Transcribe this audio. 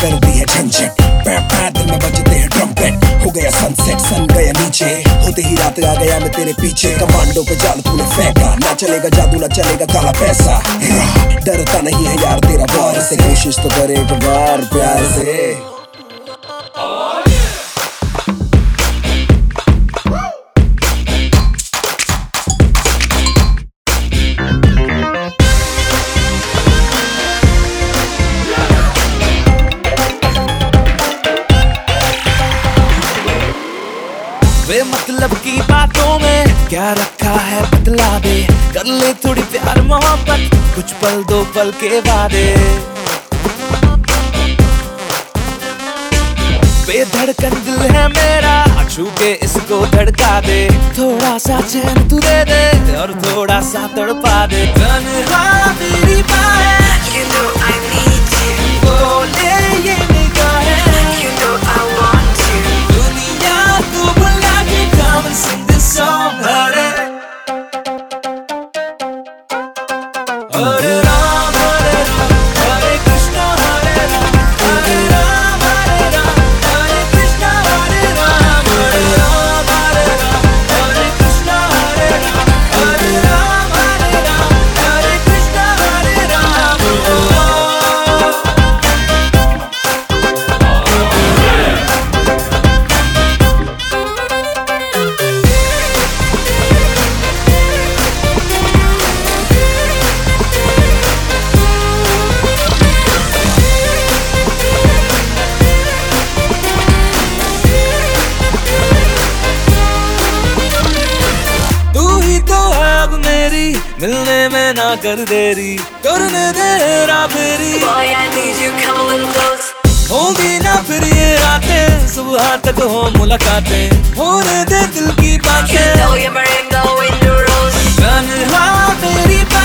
कर दी है झंझट। दिल में बजते हैं ट्रम्पेट, हो गया सनसेट सन गया नीचे, होते ही रात आ गया मैं तेरे पीछे। कमांडो पे जाल तूने फेंका, ना चलेगा जादू ना चलेगा काला पैसा। डरता नहीं है यार तेरा बार से, कोशिश तो करे एक बार प्यार से। वे मतलब की बातों में क्या रखा है बतला दे, कर ले थोड़ी प्यार मोहब्बत, कुछ पल दो पल के वादे। बेधड़कन दिल है मेरा, छू के इसको धड़का दे, थोड़ा सा चैन तू दे दे और थोड़ा सा तड़पा दे। तन्हा मेरी बाहें, you know I need you, बोले ये निगाहें, you know I want you, दुनिया तू बुला के come and sing this song, Hare Hare Ram हरे कृष्णा हरे राम, हरे राम हरे कृष्णा हरे राम, हरे राम हरे कृष्णा हरे राम, हरे राम हरे कृष्णा हरे राम। मिलने में ना कर देरी, करने दे राबेरी। Boy, I need you, come a little close. होगी ना फिर ये रातें, सुबह तक हो मुलाकातें, होने दे दिल की बातें। You know you're my rainbow in the rose. तन्हा मेरी